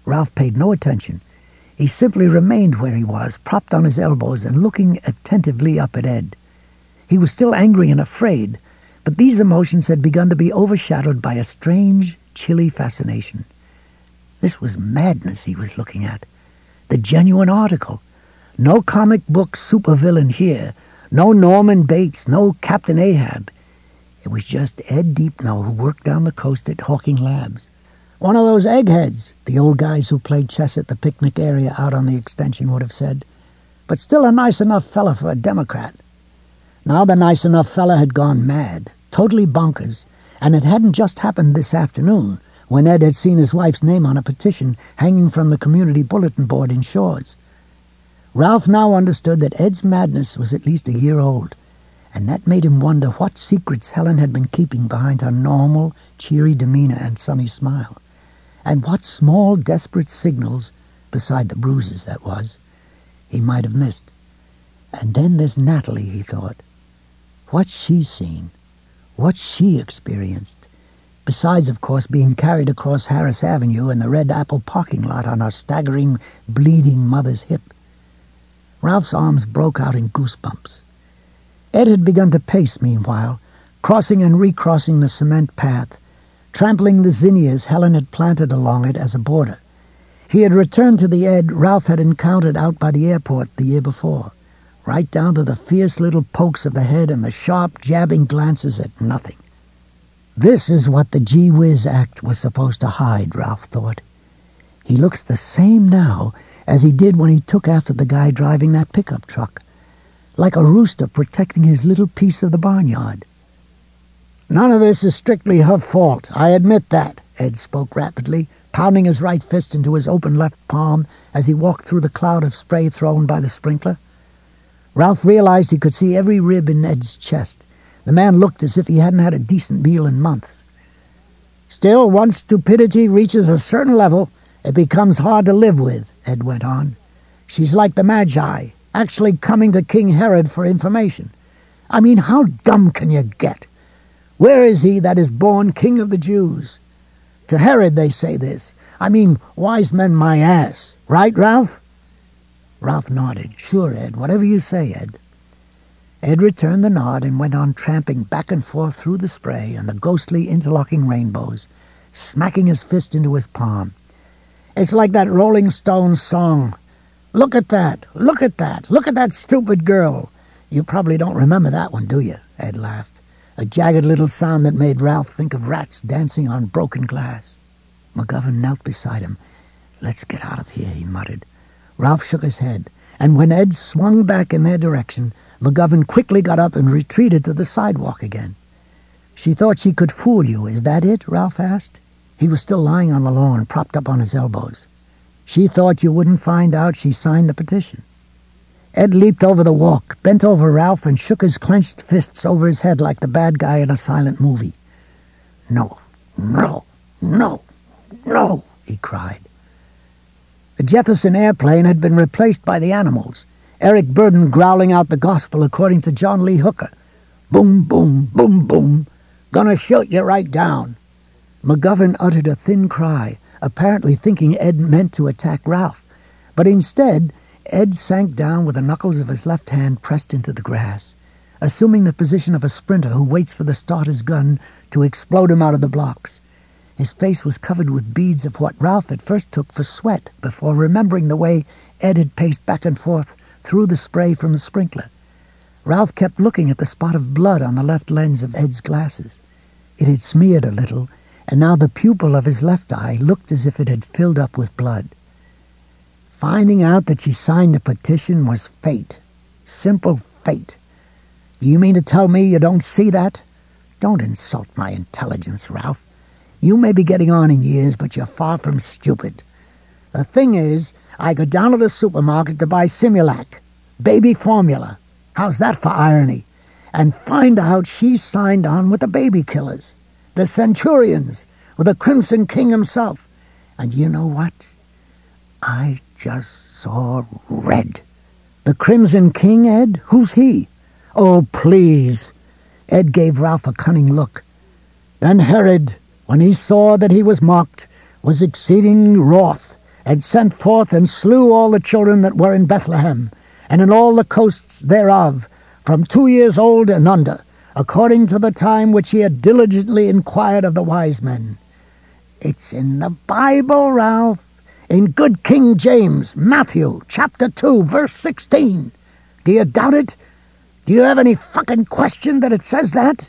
Ralph paid no attention. He simply remained where he was, propped on his elbows and looking attentively up at Ed. He was still angry and afraid, but these emotions had begun to be overshadowed by a strange, chilly fascination. This was madness he was looking at. The genuine article. No comic book supervillain here. No Norman Bates. No Captain Ahab. It was just Ed Deepno, who worked down the coast at Hawking Labs. One of those eggheads, the old guys who played chess at the picnic area out on the extension would have said. But still a nice enough fella for a Democrat. Now the nice enough fella had gone mad, totally bonkers, and it hadn't just happened this afternoon, when Ed had seen his wife's name on a petition hanging from the community bulletin board in Shores. Ralph now understood that Ed's madness was at least a year old, and that made him wonder what secrets Helen had been keeping behind her normal, cheery demeanor and sunny smile, and what small, desperate signals, beside the bruises that was, he might have missed. And then there's Natalie, he thought. What's she seen? What's she experienced? Besides, of course, being carried across Harris Avenue in the Red Apple parking lot on her staggering, bleeding mother's hip. Ralph's arms broke out in goosebumps. Ed had begun to pace, meanwhile, crossing and recrossing the cement path, trampling the zinnias Helen had planted along it as a border. He had returned to the Ed Ralph had encountered out by the airport the year before, right down to the fierce little pokes of the head and the sharp, jabbing glances at nothing. This is what the Gee Whiz Act was supposed to hide, Ralph thought. He looks the same now as he did when he took after the guy driving that pickup truck, like a rooster protecting his little piece of the barnyard. None of this is strictly her fault, I admit that, Ed spoke rapidly, pounding his right fist into his open left palm as he walked through the cloud of spray thrown by the sprinkler. Ralph realized he could see every rib in Ed's chest. The man looked as if he hadn't had a decent meal in months. Still, once stupidity reaches a certain level, it becomes hard to live with, Ed went on. She's like the Magi, actually coming to King Herod for information. I mean, how dumb can you get? Where is he that is born King of the Jews? To Herod they say this. I mean, wise men my ass. Right, Ralph? Ralph nodded. Sure, Ed. Whatever you say, Ed. Ed returned the nod and went on tramping back and forth through the spray and the ghostly interlocking rainbows, smacking his fist into his palm. It's like that Rolling Stones song. Look at that. Look at that. Look at that stupid girl. You probably don't remember that one, do you? Ed laughed. A jagged little sound that made Ralph think of rats dancing on broken glass. McGovern knelt beside him. Let's get out of here, he muttered. Ralph shook his head, and when Ed swung back in their direction, McGovern quickly got up and retreated to the sidewalk again. She thought she could fool you, is that it? Ralph asked. He was still lying on the lawn, propped up on his elbows. She thought you wouldn't find out she signed the petition. Ed leaped over the walk, bent over Ralph, and shook his clenched fists over his head like the bad guy in a silent movie. No, no, no, no, he cried. The Jefferson airplane had been replaced by the animals, Eric Burden growling out the gospel according to John Lee Hooker. Boom, boom, boom, boom. Gonna shoot you right down. McGovern uttered a thin cry, apparently thinking Ed meant to attack Ralph, but instead Ed sank down with the knuckles of his left hand pressed into the grass, assuming the position of a sprinter who waits for the starter's gun to explode him out of the blocks. His face was covered with beads of what Ralph at first took for sweat before remembering the way Ed had paced back and forth through the spray from the sprinkler. Ralph kept looking at the spot of blood on the left lens of Ed's glasses. It had smeared a little, and now the pupil of his left eye looked as if it had filled up with blood. Finding out that she signed the petition was fate. Simple fate. Do you mean to tell me you don't see that? Don't insult my intelligence, Ralph. You may be getting on in years, but you're far from stupid. The thing is, I go down to the supermarket to buy Simulac, baby formula. How's that for irony? And find out she signed on with the baby killers, the Centurions, with the Crimson King himself. And you know what? I just saw red. The Crimson King, Ed? Who's he? Oh, please. Ed gave Ralph a cunning look. Then Herod, when he saw that he was mocked, was exceeding wroth, and sent forth and slew all the children that were in Bethlehem, and in all the coasts thereof, from 2 years old and under, according to the time which he had diligently inquired of the wise men. It's in the Bible, Ralph, in good King James, Matthew, chapter 2, verse 16. Do you doubt it? Do you have any fucking question that it says that?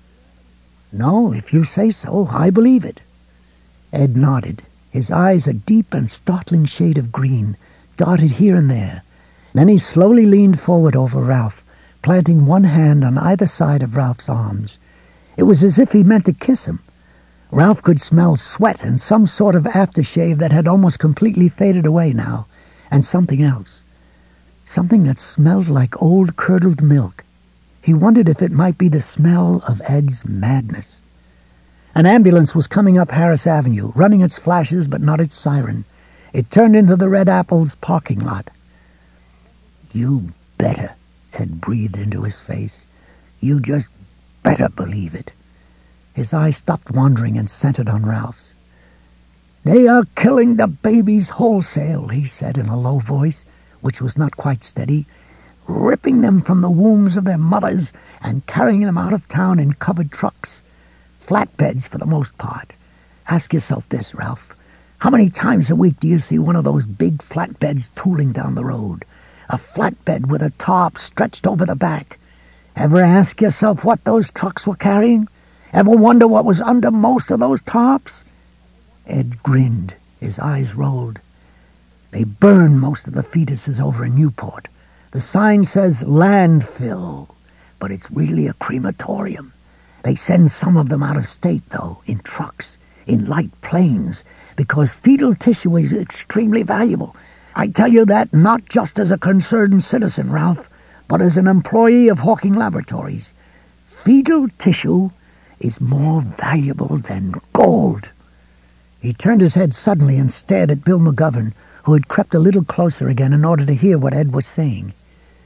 No, if you say so, I believe it. Ed nodded. His eyes, a deep and startling shade of green, darted here and there. Then he slowly leaned forward over Ralph, planting one hand on either side of Ralph's arms. It was as if he meant to kiss him. Ralph could smell sweat and some sort of aftershave that had almost completely faded away now, and something else. Something that smelled like old curdled milk. He wondered if it might be the smell of Ed's madness. An ambulance was coming up Harris Avenue, running its flashes but not its siren. It turned into the Red Apple's parking lot. You better, Ed breathed into his face. You just better believe it. His eyes stopped wandering and centered on Ralph's. They are killing the babies wholesale, he said in a low voice, which was not quite steady, ripping them from the wombs of their mothers and carrying them out of town in covered trucks. Flatbeds for the most part. Ask yourself this, Ralph. How many times a week do you see one of those big flatbeds tooling down the road? A flatbed with a tarp stretched over the back. Ever ask yourself what those trucks were carrying? Ever wonder what was under most of those tarps? Ed grinned. His eyes rolled. They burn most of the fetuses over in Newport. The sign says landfill, but it's really a crematorium. They send some of them out of state, though, in trucks, in light planes, because fetal tissue is extremely valuable. I tell you that not just as a concerned citizen, Ralph, but as an employee of Hawking Laboratories. Fetal tissue is more valuable than gold. He turned his head suddenly and stared at Bill McGovern, who had crept a little closer again in order to hear what Ed was saying.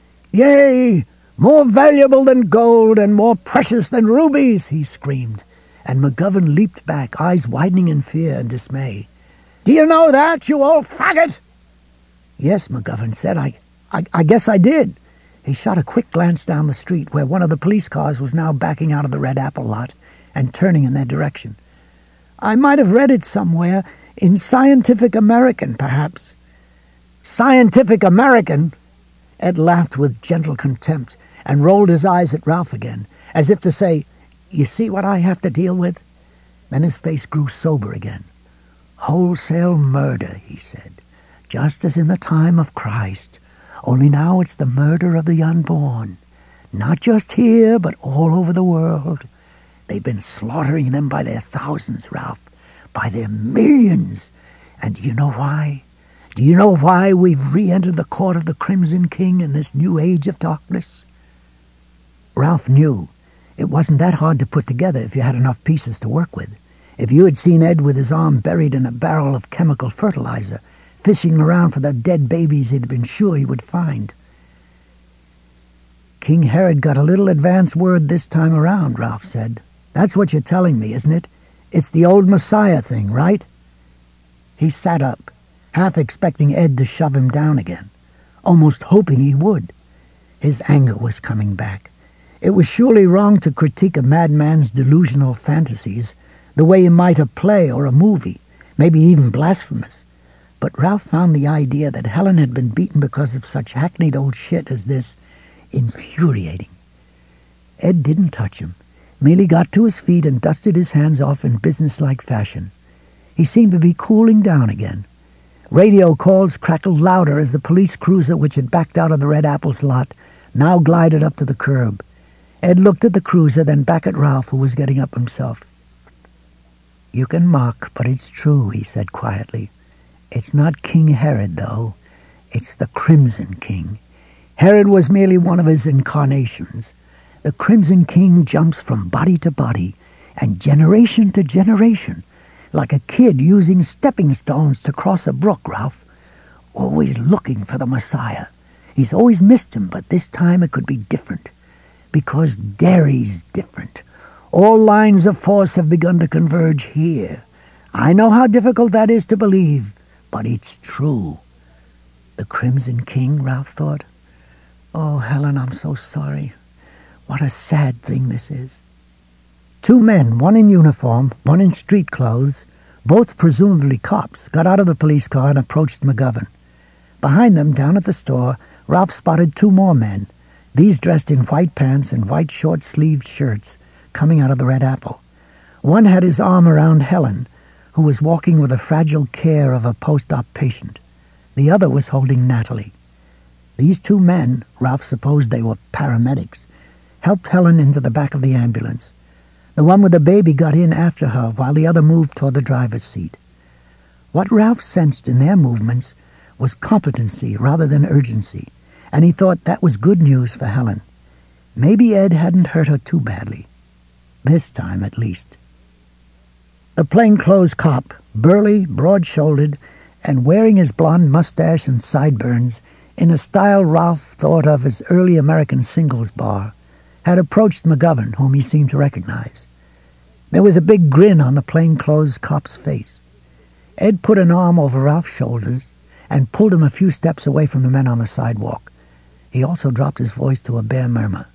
Yea, more valuable than gold and more precious than rubies, he screamed, and McGovern leaped back, eyes widening in fear and dismay. Do you know that, you old faggot? Yes, McGovern said. I guess I did. He shot a quick glance down the street where one of the police cars was now backing out of the Red Apple lot and turning in their direction. I might have read it somewhere, in Scientific American, perhaps. Scientific American? Ed laughed with gentle contempt and rolled his eyes at Ralph again, as if to say, You see what I have to deal with? Then his face grew sober again. Wholesale murder, he said, just as in the time of Christ, only now it's the murder of the unborn. Not just here, but all over the world. They've been slaughtering them by their thousands, Ralph, by their millions. And do you know why? Do you know why we've re-entered the court of the Crimson King in this new age of darkness? Ralph knew. It wasn't that hard to put together if you had enough pieces to work with. If you had seen Ed with his arm buried in a barrel of chemical fertilizer, fishing around for the dead babies he'd been sure he would find. King Herod got a little advance word this time around, Ralph said. That's what you're telling me, isn't it? It's the old Messiah thing, right? He sat up, half expecting Ed to shove him down again, almost hoping he would. His anger was coming back. It was surely wrong to critique a madman's delusional fantasies the way you might a play or a movie, maybe even blasphemous. But Ralph found the idea that Helen had been beaten because of such hackneyed old shit as this infuriating. Ed didn't touch him, merely got to his feet and dusted his hands off in businesslike fashion. He seemed to be cooling down again. Radio calls crackled louder as the police cruiser, which had backed out of the Red Apple's lot, now glided up to the curb. Ed looked at the cruiser, then back at Ralph, who was getting up himself. You can mock, but it's true, he said quietly. It's not King Herod, though. It's the Crimson King. Herod was merely one of his incarnations. The Crimson King jumps from body to body and generation to generation, like a kid using stepping stones to cross a brook, Ralph. Always looking for the Messiah. He's always missed him, but this time it could be different. Because Derry's different. All lines of force have begun to converge here. I know how difficult that is to believe, But it's true. The Crimson King, Ralph thought. Oh, Helen, I'm so sorry. What a sad thing this is. Two men, one in uniform, one in street clothes, both presumably cops, got out of the police car and approached McGovern. Behind them, down at the store, Ralph spotted two more men, these dressed in white pants and white short-sleeved shirts, coming out of the Red Apple. One had his arm around Helen, who was walking with the fragile care of a post-op patient. The other was holding Natalie. These two men, Ralph supposed they were paramedics, helped Helen into the back of the ambulance. The one with the baby got in after her while the other moved toward the driver's seat. What Ralph sensed in their movements was competency rather than urgency, and he thought that was good news for Helen. Maybe Ed hadn't hurt her too badly. This time, at least. The plainclothes cop, burly, broad-shouldered, and wearing his blonde mustache and sideburns in a style Ralph thought of as early American singles bar, had approached McGovern, whom he seemed to recognize. There was a big grin on the plainclothes cop's face. Ed put an arm over Ralph's shoulders and pulled him a few steps away from the men on the sidewalk. He also dropped his voice to a bare murmur.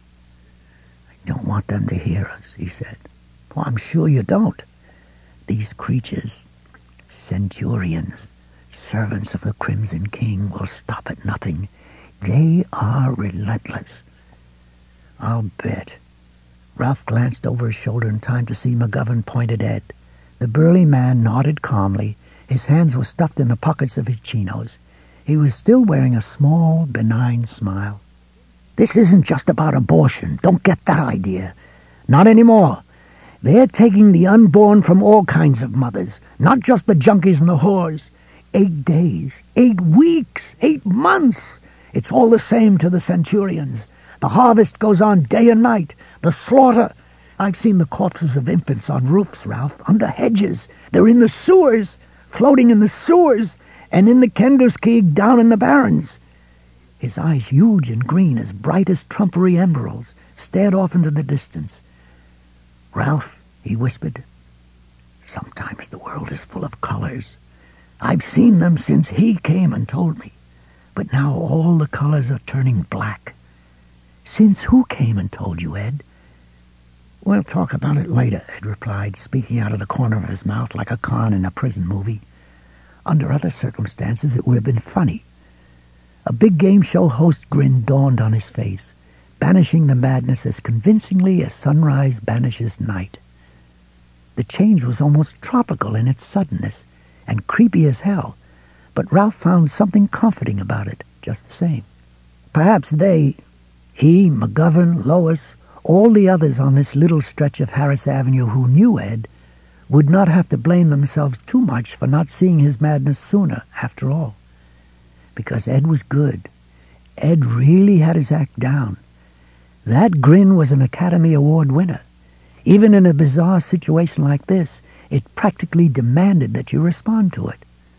"I don't want them to hear us," he said. "Well, I'm sure you don't. These creatures, centurions, servants of the Crimson King, will stop at nothing. They are relentless." "I'll bet." Ralph glanced over his shoulder in time to see McGovern point at Ed. The burly man nodded calmly. His hands were stuffed in the pockets of his chinos. He was still wearing a small, benign smile. "This isn't just about abortion. Don't get that idea. Not anymore. They're taking the unborn from all kinds of mothers, not just the junkies and the whores. 8 days, 8 weeks, 8 months. It's all the same to the centurions. The harvest goes on day and night. The slaughter. I've seen the corpses of infants on roofs, Ralph, under hedges. They're in the sewers, floating in the sewers, and in the Kenderskeg down in the barrens." His eyes, huge and green, as bright as trumpery emeralds, stared off into the distance. "Ralph," he whispered, "sometimes the world is full of colors. I've seen them since he came and told me. But now all the colors are turning black." "Since who came and told you, Ed?" "We'll talk about it later," Ed replied, speaking out of the corner of his mouth like a con in a prison movie. Under other circumstances, it would have been funny. A big game show host grin dawned on his face, banishing the madness as convincingly as sunrise banishes night. The change was almost tropical in its suddenness, and creepy as hell, but Ralph found something comforting about it, just the same. Perhaps he, McGovern, Lois, all the others on this little stretch of Harris Avenue who knew Ed, would not have to blame themselves too much for not seeing his madness sooner, after all. Because Ed was good. Ed really had his act down. That grin was an Academy Award winner. Even in a bizarre situation like this, it practically demanded that you respond to it.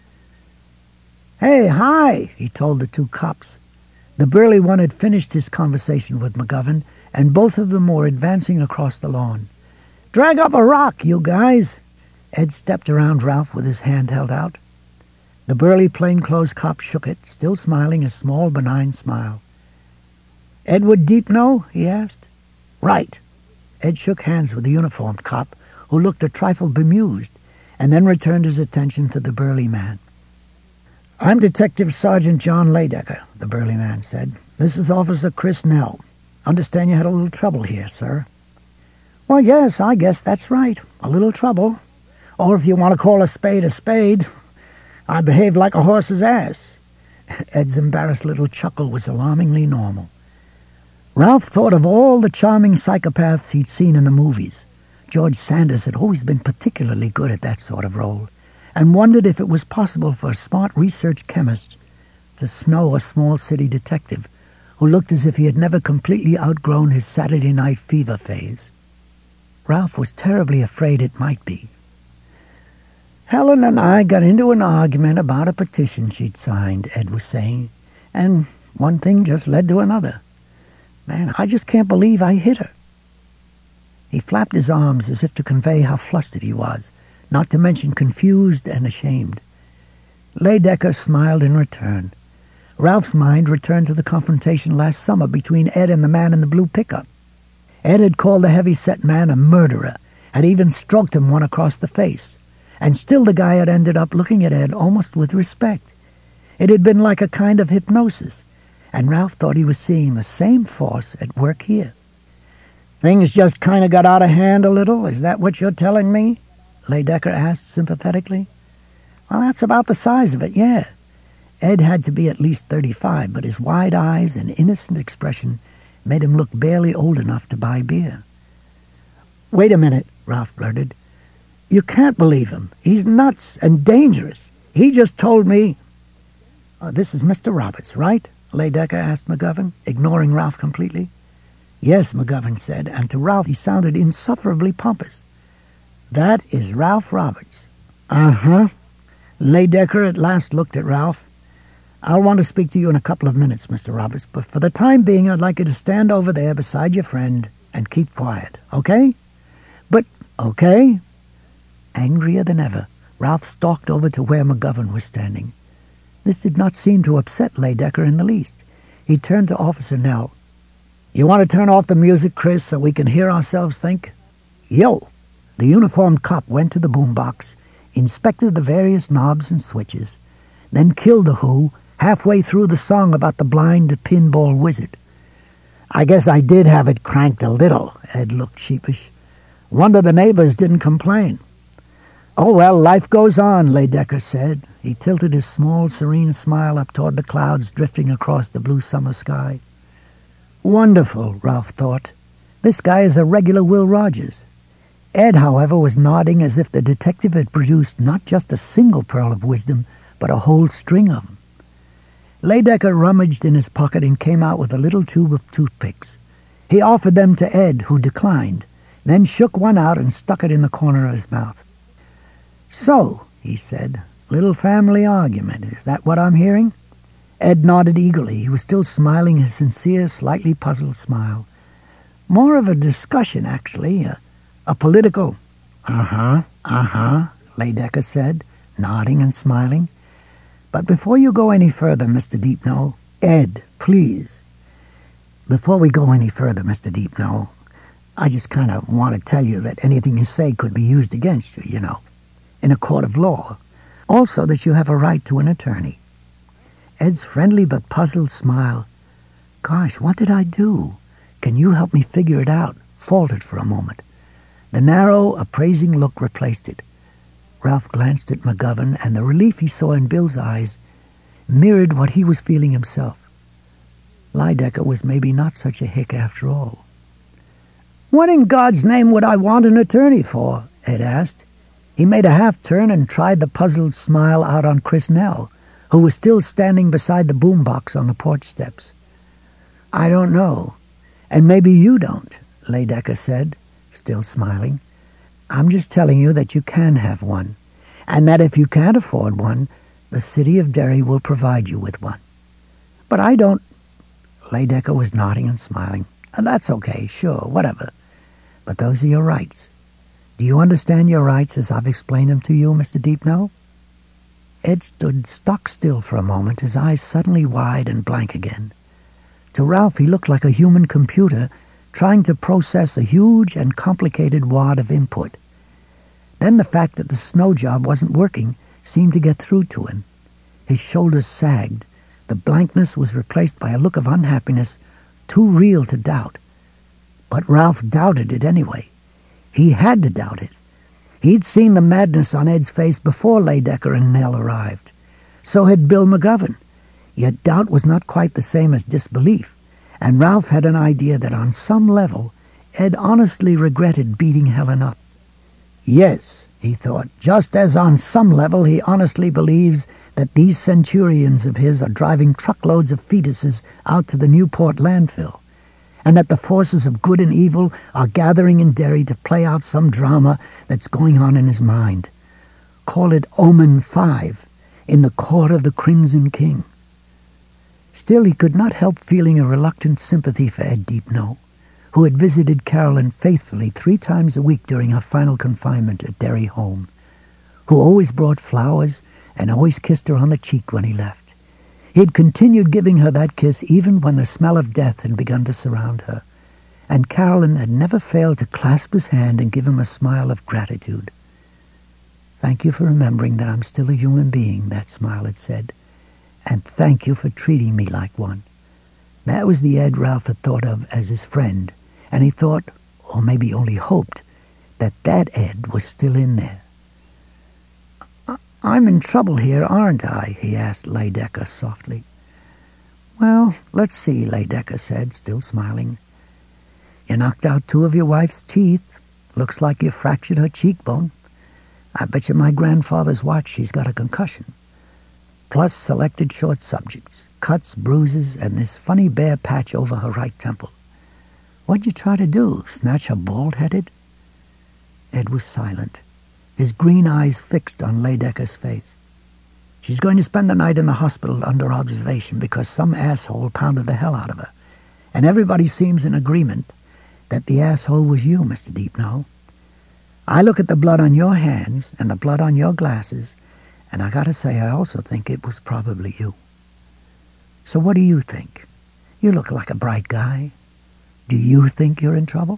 "Hey, hi," he told the two cops. The burly one had finished his conversation with McGovern, and both of them were advancing across the lawn. "Drag up a rock, you guys." Ed stepped around Ralph with his hand held out. The burly plainclothes cop shook it, still smiling a small, benign smile. "Edward Deepno?" he asked. "Right." Ed shook hands with the uniformed cop, who looked a trifle bemused, and then returned his attention to the burly man. "I'm Detective Sergeant John Laydecker," the burly man said. "This is Officer Chris Nell. Understand you had a little trouble here, sir." "Well, yes, I guess that's right. A little trouble. Or if you want to call a spade, I behaved like a horse's ass." Ed's embarrassed little chuckle was alarmingly normal. Ralph thought of all the charming psychopaths he'd seen in the movies. George Sanders had always been particularly good at that sort of role, and wondered if it was possible for a smart research chemist to snow a small city detective who looked as if he had never completely outgrown his Saturday Night Fever phase. Ralph was terribly afraid it might be. "Helen and I got into an argument about a petition she'd signed," Ed was saying, "and one thing just led to another. Man, I just can't believe I hit her." He flapped his arms as if to convey how flustered he was, not to mention confused and ashamed. Leidecker smiled in return. Ralph's mind returned to the confrontation last summer between Ed and the man in the blue pickup. Ed had called the heavy-set man a murderer, had even stroked him one across the face, and still the guy had ended up looking at Ed almost with respect. It had been like a kind of hypnosis, and Ralph thought he was seeing the same force at work here. "Things just kind of got out of hand a little, is that what you're telling me?" Leidecker asked sympathetically. "Well, that's about the size of it, yeah." Ed had to be at least 35, but his wide eyes and innocent expression made him look barely old enough to buy beer. "Wait a minute," Ralph blurted. "You can't believe him. He's nuts and dangerous. He just told me—" "This is Mr. Roberts, right?" Leidecker asked McGovern, ignoring Ralph completely. "Yes," McGovern said, and to Ralph he sounded insufferably pompous. "That is Ralph Roberts." "Uh-huh." Leidecker at last looked at Ralph. "I'll want to speak to you in a couple of minutes, Mr. Roberts, but for the time being I'd like you to stand over there beside your friend and keep quiet, okay?" "But—" "Okay." Angrier than ever, Ralph stalked over to where McGovern was standing. This did not seem to upset Leidecker in the least. He turned to Officer Nell. "You want to turn off the music, Chris, so we can hear ourselves think?" "Yo!" The uniformed cop went to the boombox, inspected the various knobs and switches, then killed the Who halfway through the song about the blind pinball wizard. "I guess I did have it cranked a little," Ed looked sheepish. "Wonder the neighbors didn't complain." "Oh, well, life goes on," Leidecker said. He tilted his small, serene smile up toward the clouds drifting across the blue summer sky. Wonderful, Ralph thought. This guy is a regular Will Rogers. Ed, however, was nodding as if the detective had produced not just a single pearl of wisdom, but a whole string of them. Leidecker rummaged in his pocket and came out with a little tube of toothpicks. He offered them to Ed, who declined, then shook one out and stuck it in the corner of his mouth. "So," he said, "little family argument, is that what I'm hearing?" Ed nodded eagerly. He was still smiling his sincere, slightly puzzled smile. "More of a discussion, actually, a political—" "Uh-huh, Leidecker said, nodding and smiling. "But before you go any further, Mr. Deepno—" "Ed, please." "Before we go any further, Mr. Deepno, I just kind of want to tell you that anything you say could be used against you, in a court of law. Also that you have a right to an attorney." Ed's friendly but puzzled smile, "Gosh, what did I do? Can you help me figure it out?" faltered for a moment. The narrow, appraising look replaced it. Ralph glanced at McGovern, and the relief he saw in Bill's eyes mirrored what he was feeling himself. Leidecker was maybe not such a hick after all. "What in God's name would I want an attorney for?" Ed asked. He made a half-turn and tried the puzzled smile out on Chris Nell, who was still standing beside the boombox on the porch steps. "I don't know, and maybe you don't," Leidecker said, still smiling. "I'm just telling you that you can have one, and that if you can't afford one, the city of Derry will provide you with one." "But I don't—" Leidecker was nodding and smiling. "That's okay, sure, whatever. But those are your rights. Do you understand your rights as I've explained them to you, Mr. Deepno?" Ed stood stock still for a moment, his eyes suddenly wide and blank again. To Ralph he looked like a human computer trying to process a huge and complicated wad of input. Then the fact that the snow job wasn't working seemed to get through to him. His shoulders sagged. The blankness was replaced by a look of unhappiness too real to doubt. But Ralph doubted it anyway. He had to doubt it. He'd seen the madness on Ed's face before Leidecker and Nell arrived. So had Bill McGovern. Yet doubt was not quite the same as disbelief, and Ralph had an idea that on some level Ed honestly regretted beating Helen up. Yes, he thought, just as on some level he honestly believes that these centurions of his are driving truckloads of fetuses out to the Newport landfill, and that the forces of good and evil are gathering in Derry to play out some drama that's going on in his mind. Call it Omen 5, in the court of the Crimson King. Still, he could not help feeling a reluctant sympathy for Ed Deepno, who had visited Carolyn faithfully 3 times a week during her final confinement at Derry home, who always brought flowers and always kissed her on the cheek when he left. He had continued giving her that kiss even when the smell of death had begun to surround her, and Carolyn had never failed to clasp his hand and give him a smile of gratitude. "Thank you for remembering that I'm still a human being," that smile had said, "and thank you for treating me like one." That was the Ed Ralph had thought of as his friend, and he thought, or maybe only hoped, that Ed was still in there. "I'm in trouble here, aren't I?" he asked Lydecker softly. "Well, let's see," Lydecker said, still smiling. "You knocked out 2 of your wife's teeth. Looks like you fractured her cheekbone. I bet you my grandfather's watch she's got a concussion. Plus selected short subjects, cuts, bruises, and this funny bare patch over her right temple. What'd you try to do, snatch her bald-headed?" Ed was silent, his green eyes fixed on Lydecker's face. "She's going to spend the night in the hospital under observation because some asshole pounded the hell out of her, and everybody seems in agreement that the asshole was you, Mr. Deepno. I look at the blood on your hands and the blood on your glasses, and I gotta say I also think it was probably you. So what do you think? You look like a bright guy. Do you think you're in trouble?"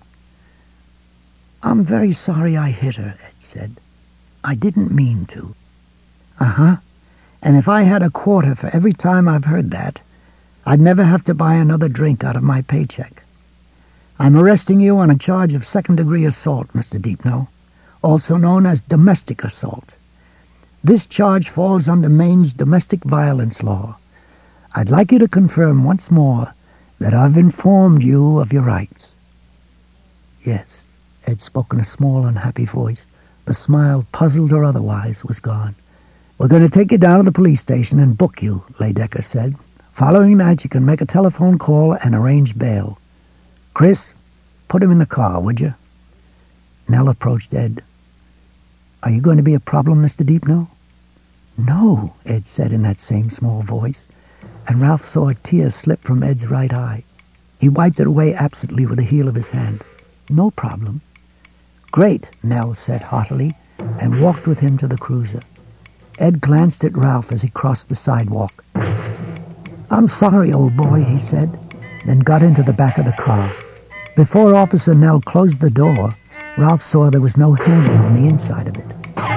"I'm very sorry I hit her," Ed said. "I didn't mean to." "Uh-huh. And if I had a quarter for every time I've heard that, I'd never have to buy another drink out of my paycheck. I'm arresting you on a charge of second-degree assault, Mr. Deepno, also known as domestic assault. This charge falls under Maine's domestic violence law. I'd like you to confirm once more that I've informed you of your rights." "Yes," Ed spoke in a small, unhappy voice. The smile, puzzled or otherwise, was gone. "We're going to take you down to the police station and book you," Lydecker said. "Following that, you can make a telephone call and arrange bail. Chris, put him in the car, would you?" Nell approached Ed. "Are you going to be a problem, Mr. Deepno?" "No," Ed said in that same small voice, and Ralph saw a tear slip from Ed's right eye. He wiped it away absently with the heel of his hand. "No problem." "Great," Nell said heartily, and walked with him to the cruiser. Ed glanced at Ralph as he crossed the sidewalk. "I'm sorry, old boy," he said, then got into the back of the car. Before Officer Nell closed the door, Ralph saw there was no handle on the inside of it.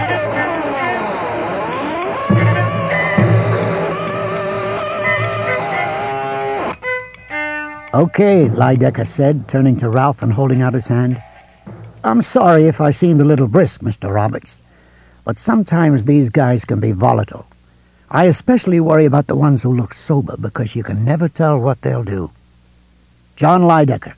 "Okay," Lydecker said, turning to Ralph and holding out his hand. "I'm sorry if I seemed a little brisk, Mr. Roberts, but sometimes these guys can be volatile. I especially worry about the ones who look sober because you can never tell what they'll do. John Lydecker."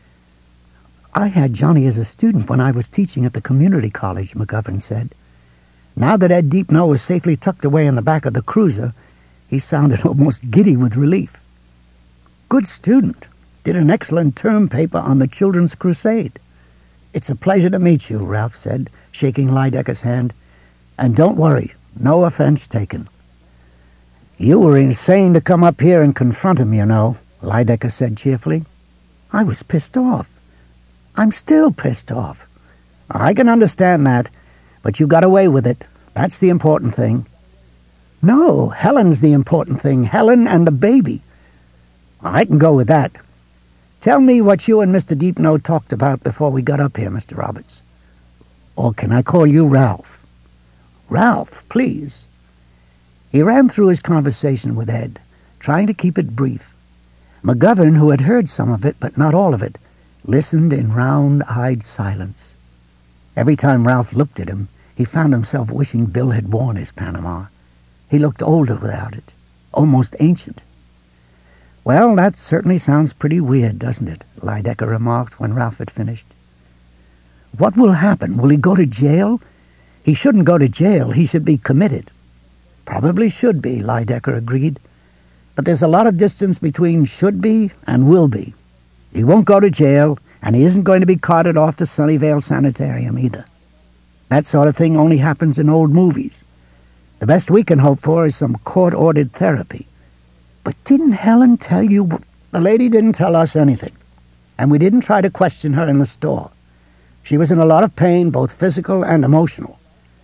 "I had Johnny as a student when I was teaching at the community college," McGovern said. Now that Ed Deepno was safely tucked away in the back of the cruiser, he sounded almost giddy with relief. "Good student. Did an excellent term paper on the Children's Crusade." "It's a pleasure to meet you," Ralph said, shaking Lydecker's hand. "And don't worry, no offense taken." "You were insane to come up here and confront him, you know," Lydecker said cheerfully. "I was pissed off. I'm still pissed off." "I can understand that, but you got away with it. That's the important thing." "No, Helen's the important thing. Helen and the baby." "I can go with that. Tell me what you and Mr. Deepno talked about before we got up here, Mr. Roberts. Or can I call you Ralph?" "Ralph, please." He ran through his conversation with Ed, trying to keep it brief. McGovern, who had heard some of it but not all of it, listened in round-eyed silence. Every time Ralph looked at him, he found himself wishing Bill had worn his Panama. He looked older without it, almost ancient. "Well, that certainly sounds pretty weird, doesn't it?" Lydecker remarked when Ralph had finished. "What will happen? Will he go to jail?" "He shouldn't go to jail. He should be committed." "Probably should be," Lydecker agreed. "But there's a lot of distance between should be and will be. He won't go to jail, and he isn't going to be carted off to Sunnyvale Sanitarium either. That sort of thing only happens in old movies. The best we can hope for is some court-ordered therapy." "But didn't Helen tell you—" "The lady didn't tell us anything, and we didn't try to question her in the store. She was in a lot of pain, both physical and emotional.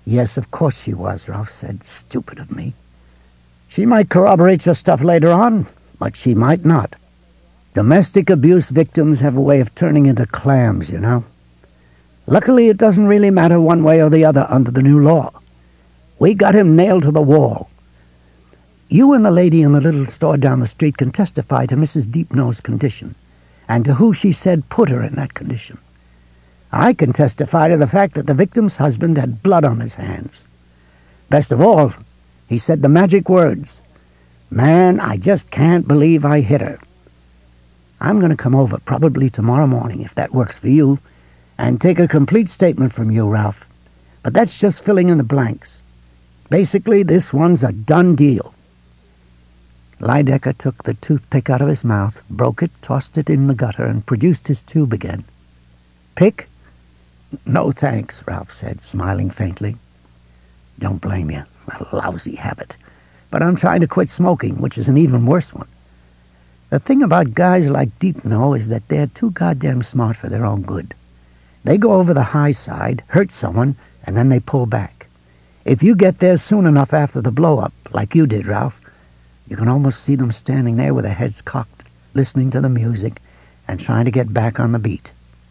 Yes, of course she was, Ralph said. Stupid of me. She might corroborate your stuff later on, but she might not. Domestic abuse victims have a way of turning into clams, you know. Luckily, it doesn't really matter one way or the other under the new law. We got him nailed to the wall. You and the lady in the little store down the street can testify to Mrs. Deepno's condition, and to who she said put her in that condition. I can testify to the fact that the victim's husband had blood on his hands. Best of all, he said the magic words, "Man, I just can't believe I hit her." I'm going to come over probably tomorrow morning, if that works for you, and take a complete statement from you, Ralph. But that's just filling in the blanks. Basically, this one's a done deal. Lydecker took the toothpick out of his mouth, broke it, tossed it in the gutter, and produced his tube again. Pick? No, thanks, Ralph said, smiling faintly. Don't blame you. A lousy habit. But I'm trying to quit smoking, which is an even worse one. The thing about guys like Deepno is that they're too goddamn smart for their own good. They go over the high side, hurt someone, and then they pull back. If you get there soon enough after the blow-up, like you did, Ralph, you can almost see them standing there with their heads cocked, listening to the music and trying to get back on the beat.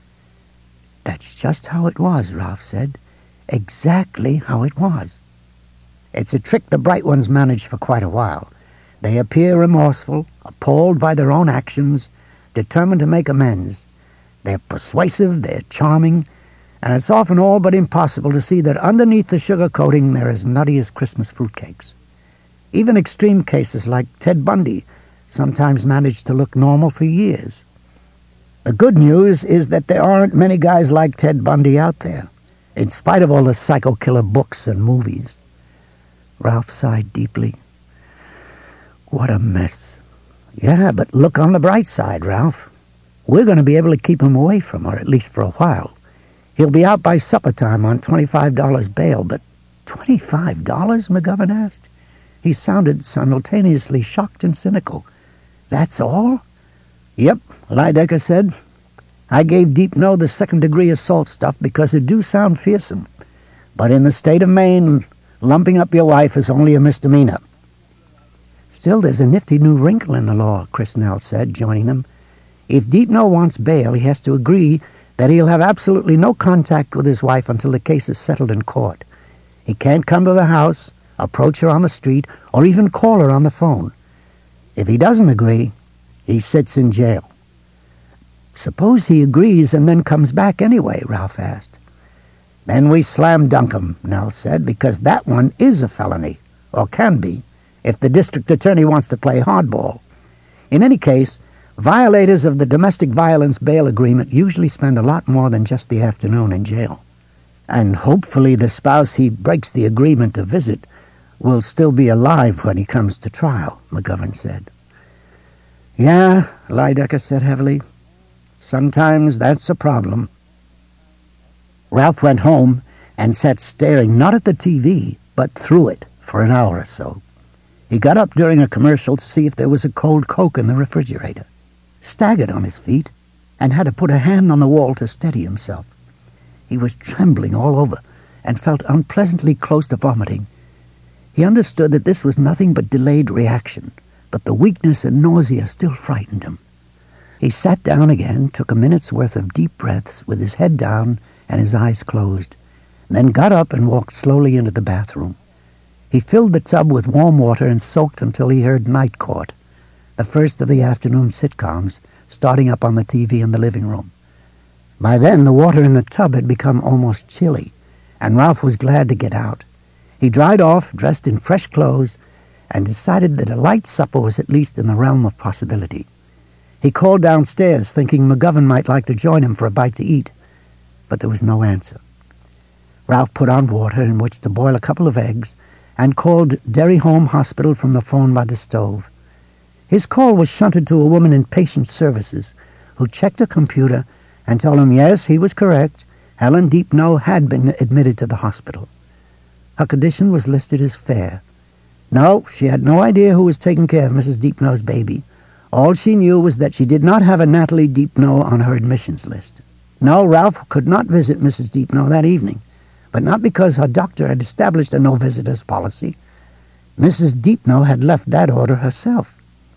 That's just how it was, Ralph said. Exactly how it was. It's a trick the bright ones manage for quite a while. They appear remorseful, appalled by their own actions, determined to make amends. They're persuasive, they're charming, and it's often all but impossible to see that underneath the sugar coating they're as nutty as Christmas fruitcakes. Even extreme cases like Ted Bundy sometimes manage to look normal for years. The good news is that there aren't many guys like Ted Bundy out there, in spite of all the psycho killer books and movies. Ralph sighed deeply. What a mess. Yeah, but look on the bright side, Ralph. We're going to be able to keep him away from her, at least for a while. He'll be out by supper time on $25 bail, but $25? McGovern asked. He sounded simultaneously shocked and cynical. That's all? Yep, Lydecker said. I gave Deepno the second-degree assault stuff because it do sound fearsome. But in the state of Maine, lumping up your wife is only a misdemeanor. Still, there's a nifty new wrinkle in the law, Chris Nell said, joining them. If Deepno wants bail, he has to agree that he'll have absolutely no contact with his wife until the case is settled in court. He can't come to the house, approach her on the street, or even call her on the phone. If he doesn't agree, he sits in jail. Suppose he agrees and then comes back anyway, Ralph asked. Then we slam dunk him, Nell said, because that one is a felony, or can be, if the district attorney wants to play hardball. In any case, violators of the domestic violence bail agreement usually spend a lot more than just the afternoon in jail. And hopefully the spouse he breaks the agreement to visit will still be alive when he comes to trial, McGovern said. Yeah, Lydecker said heavily. Sometimes that's a problem. Ralph went home and sat staring not at the TV, but through it for an hour or so. He got up during a commercial to see if there was a cold Coke in the refrigerator, staggered on his feet, and had to put a hand on the wall to steady himself. He was trembling all over and felt unpleasantly close to vomiting. He understood that this was nothing but delayed reaction, but the weakness and nausea still frightened him. He sat down again, took a minute's worth of deep breaths with his head down and his eyes closed, then got up and walked slowly into the bathroom. He filled the tub with warm water and soaked until he heard Night Court, the first of the afternoon sitcoms, starting up on the TV in the living room. By then, the water in the tub had become almost chilly, and Ralph was glad to get out. He dried off, dressed in fresh clothes, and decided that a light supper was at least in the realm of possibility. He called downstairs, thinking McGovern might like to join him for a bite to eat, but there was no answer. Ralph put on water in which to boil a couple of eggs and called Derry Home Hospital from the phone by the stove. His call was shunted to a woman in patient services who checked her computer and told him yes, he was correct. Helen Deepno had been admitted to the hospital. Her condition was listed as fair. No, she had no idea who was taking care of Mrs. Deepno's baby. All she knew was that she did not have a Natalie Deepno on her admissions list. No, Ralph could not visit Mrs. Deepno that evening, but not because her doctor had established a no-visitors policy. Mrs. Deepno had left that order herself.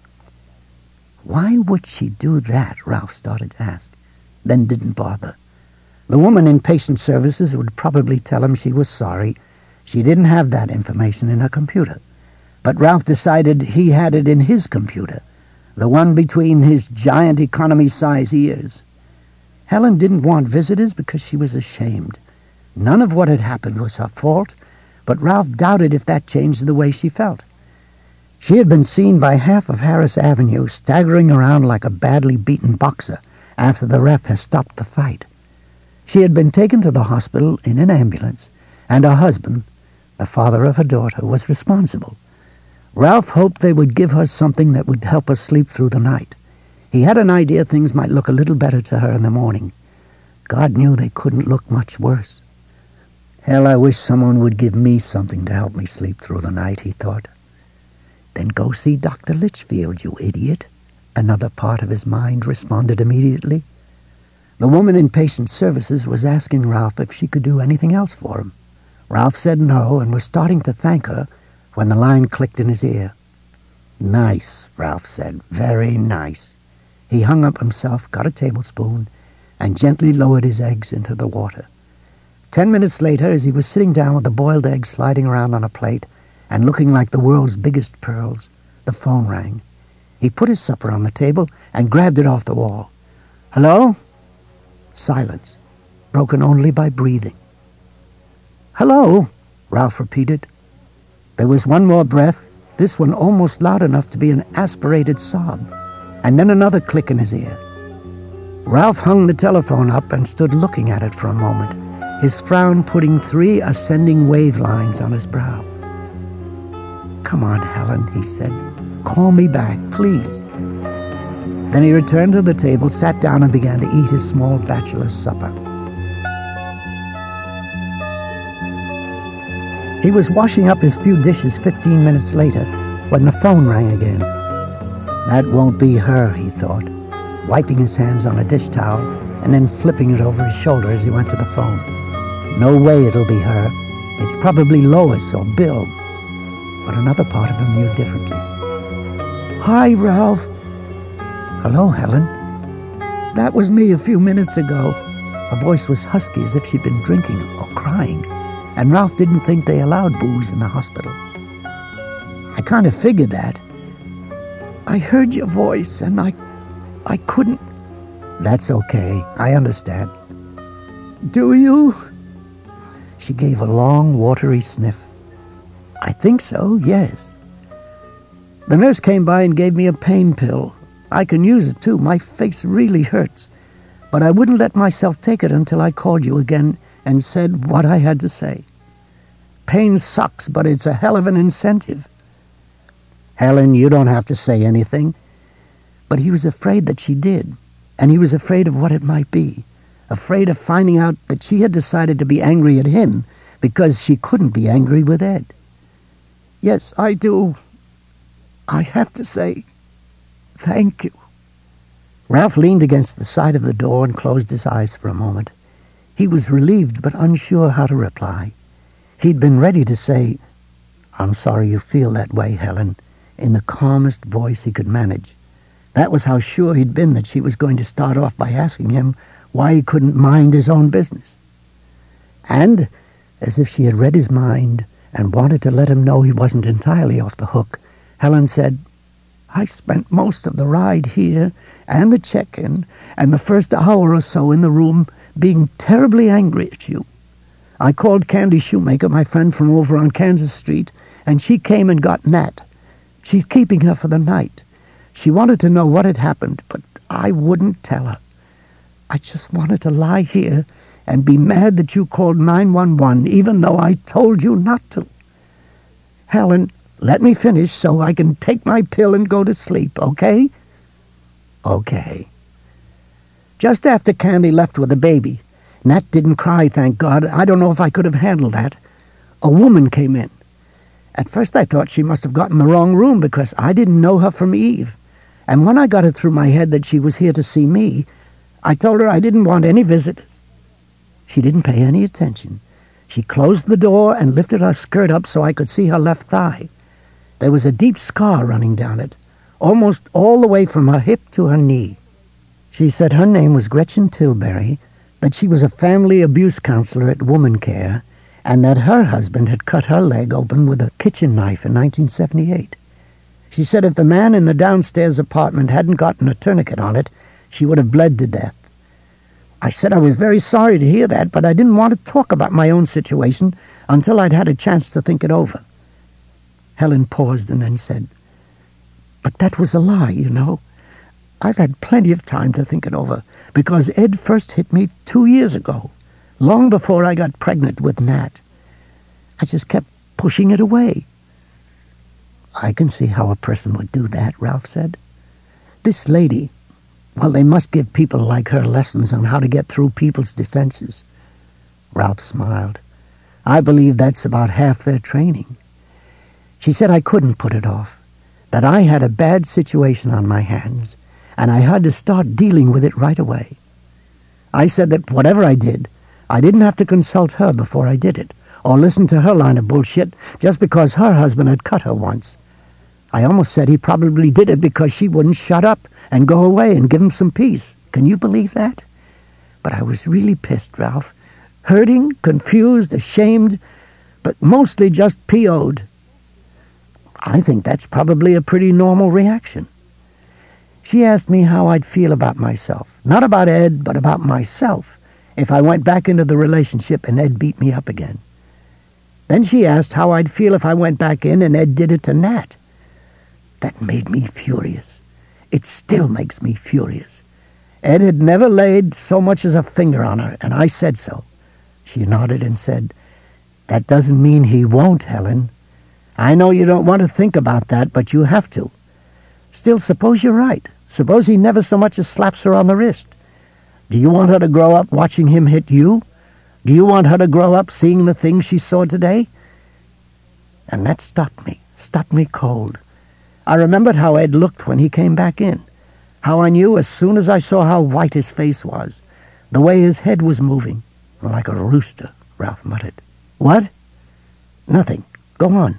Why would she do that? Ralph started to ask, then didn't bother. The woman in patient services would probably tell him she was sorry. She didn't have that information in her computer. But Ralph decided he had it in his computer, the one between his giant economy-size ears. Helen didn't want visitors because she was ashamed. None of what had happened was her fault, but Ralph doubted if that changed the way she felt. She had been seen by half of Harris Avenue staggering around like a badly beaten boxer after the ref had stopped the fight. She had been taken to the hospital in an ambulance, and her husband, the father of her daughter, was responsible. Ralph hoped they would give her something that would help her sleep through the night. He had an idea things might look a little better to her in the morning. God knew they couldn't look much worse. Hell, I wish someone would give me something to help me sleep through the night, he thought. Then go see Dr. Litchfield, you idiot. Another part of his mind responded immediately. The woman in patient services was asking Ralph if she could do anything else for him. Ralph said no and was starting to thank her when the line clicked in his ear. Nice, Ralph said. Very nice. He hung up himself, got a tablespoon, and gently lowered his eggs into the water. 10 minutes later, as he was sitting down with the boiled eggs sliding around on a plate and looking like the world's biggest pearls, the phone rang. He put his supper on the table and grabbed it off the wall. Hello? Silence, broken only by breathing. Hello, Ralph repeated. There was one more breath, this one almost loud enough to be an aspirated sob, and then another click in his ear. Ralph hung the telephone up and stood looking at it for a moment, his frown putting 3 ascending wave lines on his brow. Come on, Helen, he said. Call me back, please. Then he returned to the table, sat down, and began to eat his small bachelor's supper. He was washing up his few dishes 15 minutes later when the phone rang again. That won't be her, he thought, wiping his hands on a dish towel and then flipping it over his shoulder as he went to the phone. No way it'll be her. It's probably Lois or Bill. But another part of him knew differently. Hi, Ralph. Hello, Helen. That was me a few minutes ago. Her voice was husky as if she'd been drinking or crying, and Ralph didn't think they allowed booze in the hospital. I kind of figured that. I heard your voice, and I couldn't... That's okay. I understand. Do you? She gave a long, watery sniff. I think so, yes. The nurse came by and gave me a pain pill. I can use it, too. My face really hurts. But I wouldn't let myself take it until I called you again and said what I had to say. Pain sucks, but it's a hell of an incentive. Helen, you don't have to say anything. But he was afraid that she did, and he was afraid of what it might be, afraid of finding out that she had decided to be angry at him because she couldn't be angry with Ed. Yes, I do. I have to say, thank you. Ralph leaned against the side of the door and closed his eyes for a moment. He was relieved but unsure how to reply. He'd been ready to say, I'm sorry you feel that way, Helen, in the calmest voice he could manage. That was how sure he'd been that she was going to start off by asking him why he couldn't mind his own business. And, as if she had read his mind and wanted to let him know he wasn't entirely off the hook, Helen said, I spent most of the ride here and the check-in and the first hour or so in the room being terribly angry at you. I called Candy Shoemaker, my friend from over on Kansas Street, and she came and got Nat. She's keeping her for the night. She wanted to know what had happened, but I wouldn't tell her. I just wanted to lie here and be mad that you called 911, even though I told you not to. Helen, let me finish so I can take my pill and go to sleep, okay? Okay. Just after Candy left with the baby, Nat didn't cry, thank God. I don't know if I could have handled that. A woman came in. At first I thought she must have gotten the wrong room because I didn't know her from Eve. And when I got it through my head that she was here to see me, I told her I didn't want any visitors. She didn't pay any attention. She closed the door and lifted her skirt up so I could see her left thigh. There was a deep scar running down it, almost all the way from her hip to her knee. She said her name was Gretchen Tilbury, that she was a family abuse counselor at Woman Care, and that her husband had cut her leg open with a kitchen knife in 1978. She said if the man in the downstairs apartment hadn't gotten a tourniquet on it, she would have bled to death. I said I was very sorry to hear that, but I didn't want to talk about my own situation until I'd had a chance to think it over. Helen paused and then said, "But that was a lie, you know. I've had plenty of time to think it over, because Ed first hit me 2 years ago, long before I got pregnant with Nat. I just kept pushing it away." "I can see how a person would do that," Ralph said. "This lady, well, they must give people like her lessons on how to get through people's defenses." Ralph smiled. "I believe that's about half their training." She said I couldn't put it off, that I had a bad situation on my hands, and I had to start dealing with it right away. I said that whatever I did, I didn't have to consult her before I did it, or listen to her line of bullshit just because her husband had cut her once. I almost said he probably did it because she wouldn't shut up and go away and give him some peace. Can you believe that? But I was really pissed, Ralph. Hurting, confused, ashamed, but mostly just PO'd. I think that's probably a pretty normal reaction. She asked me how I'd feel about myself. Not about Ed, but about myself, if I went back into the relationship and Ed beat me up again. Then she asked how I'd feel if I went back in and Ed did it to Nat. That made me furious. It still makes me furious. Ed had never laid so much as a finger on her, and I said so. She nodded and said, "That doesn't mean he won't, Helen. I know you don't want to think about that, but you have to. Still, suppose you're right. Suppose he never so much as slaps her on the wrist. Do you want her to grow up watching him hit you? Do you want her to grow up seeing the things she saw today?" And that stopped me cold. I remembered how Ed looked when he came back in, how I knew as soon as I saw how white his face was, the way his head was moving. "Like a rooster," Ralph muttered. "What?" "Nothing. Go on."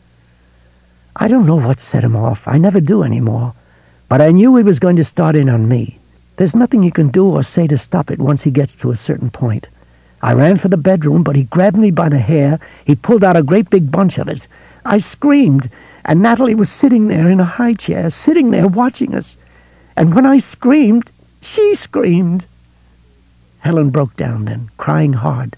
I don't know what set him off. I never do anymore. But I knew he was going to start in on me. There's nothing you can do or say to stop it once he gets to a certain point. I ran for the bedroom, but he grabbed me by the hair. He pulled out a great big bunch of it. I screamed, and Natalie was sitting there in a high chair, sitting there watching us. And when I screamed, she screamed. Helen broke down then, crying hard.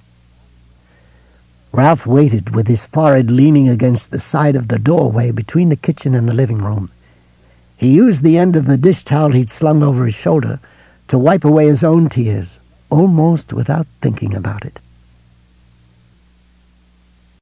Ralph waited with his forehead leaning against the side of the doorway between the kitchen and the living room. He used the end of the dish towel he'd slung over his shoulder to wipe away his own tears, almost without thinking about it.